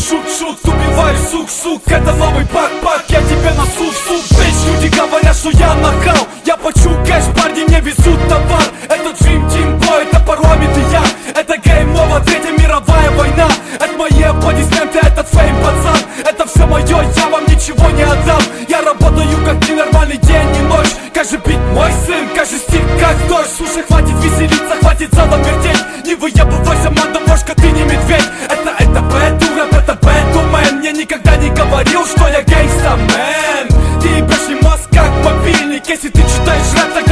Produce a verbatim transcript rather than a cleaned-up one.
шут-шут, убиваю сук-сук, это новый пак-пак, я тебе на суп-суп. Bitch, люди говорят, что я нахал, я плачу кэш, парни мне везут товар. Это Dream Team Boy, это парламент и я, это Game Over, третья мировая война. Это мои аплодисменты, этот фейм, пацан, это все мое, я вам ничего не отдам. Я работаю как ненормальный день и ночь, каждый бит мой сын, каждый стих как дождь. Слушай, хватит веселиться, хватит залом вертеть, не выебывайся, мандавошка, ты не медведь. Это, это бэду рэп, это бэду мэн, мне никогда не говорил, что я гейста, мэн. Ты ебешь мозг как мобильник, если ты читаешь рэп, так